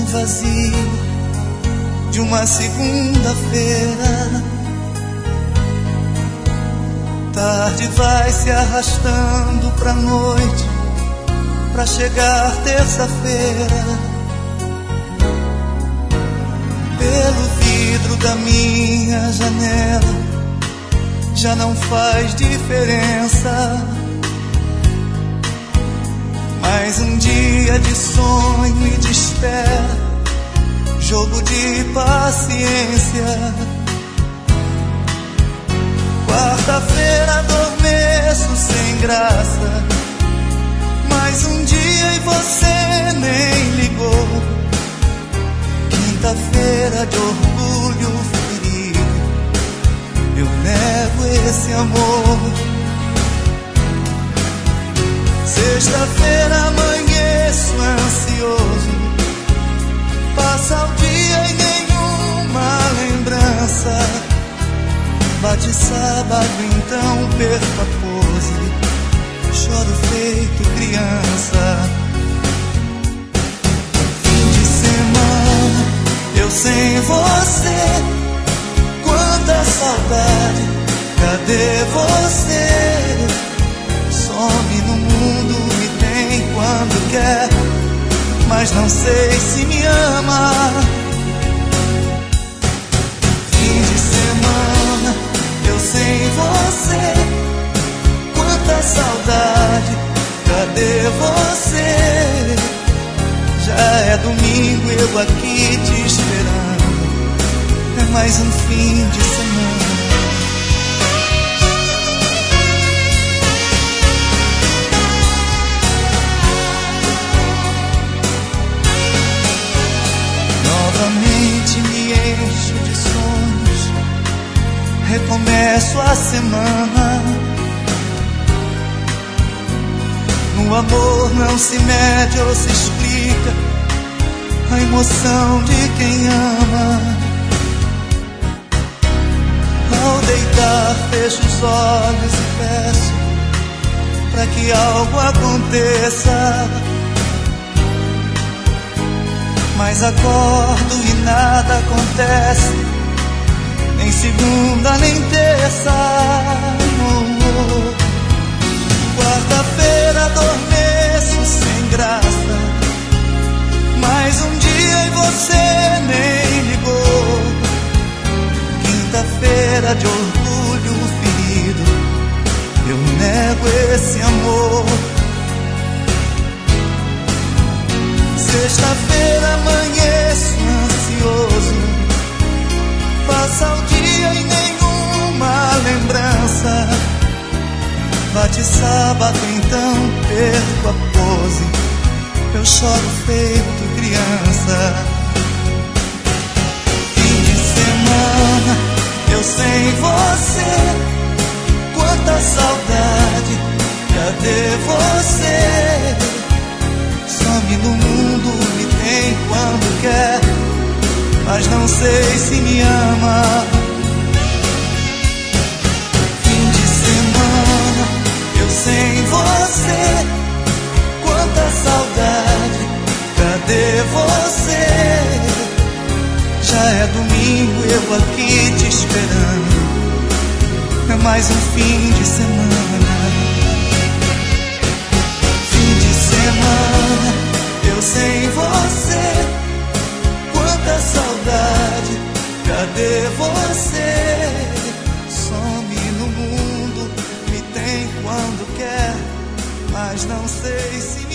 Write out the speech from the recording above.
vazio de uma segunda-feira. Tarde vai se arrastando pra noite, pra chegar terça-feira. Pelo vidro da minha janela já não faz diferença. Mais um dia de sonho e de espera, jogo de paciência. Quarta-feira adormeço sem graça, mais um dia e você nem ligou. Quinta-feira de orgulho ferido, eu levo esse amor. Sexta-feira amanheço ansioso, passa o dia e nenhuma lembrança. Bate sábado, então perco a pose, choro feito criança. Fim de semana, eu sem você, quanta saudade, cadê você? Some no mundo, me tem quando quer, mas não sei se me ama. Fim de semana, eu sem você, quanta saudade, cadê você? Já é domingo, eu aqui te esperando, é mais um fim de semana. Novamente me encho de sonhos, recomeço a semana. No amor não se mede ou se explica a emoção de quem ama. Ao deitar fecho os olhos e peço pra que algo aconteça, mas acordo e nada acontece, nem segunda nem terça. Quarta-feira adormeço sem graça, mais um dia e você nem ligou. Quinta-feira de orgulho ferido, eu nego esse amor. Sexta-feira amanheço ansioso, passa o dia e nenhuma lembrança. Bate sábado, então perco a pose, eu choro feito criança. Fim de semana, eu sem você, quanta saudade, cadê você? Some no mundo, me tem quando quer, mas não sei se me ama. Fim de semana, eu sem você, quanta saudade, cadê você? Já é domingo, eu aqui te esperando, é mais um fim de semana. Fim de semana, eu sem você, quanta saudade, cadê você? Some no mundo, me tem quando quer, mas não sei se